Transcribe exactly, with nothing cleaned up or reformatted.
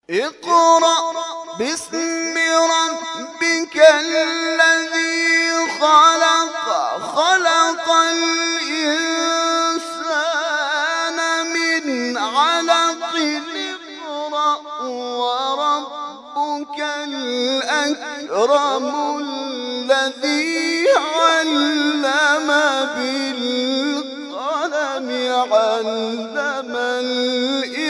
اقرأ باسم ربك الذي خلق خلق الإنسان من علق اقرأ وربك الأكرم الذي علم بالقلم علم الإنسان